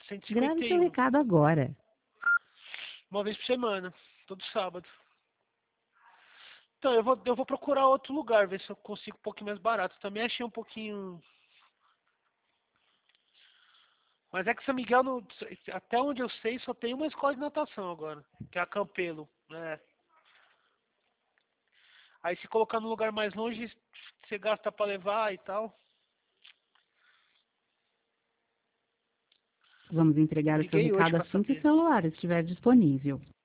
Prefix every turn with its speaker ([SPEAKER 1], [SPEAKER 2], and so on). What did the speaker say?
[SPEAKER 1] Grave seu
[SPEAKER 2] 151.
[SPEAKER 1] recado agora.
[SPEAKER 2] Uma vez por semana, todo sábado. Então, eu vou procurar outro lugar, ver se eu consigo um pouquinho mais barato. Também achei um pouquinho. Mas é que São Miguel, até onde eu sei, só tem uma escola de natação agora, que é a Campelo, né? Aí se colocar num lugar mais longe, você gasta pra levar e tal.
[SPEAKER 1] Vamos entregar o seu
[SPEAKER 2] Liguei hoje
[SPEAKER 1] recado
[SPEAKER 2] pra
[SPEAKER 1] assim que o
[SPEAKER 2] saber.
[SPEAKER 1] celular estiver disponível.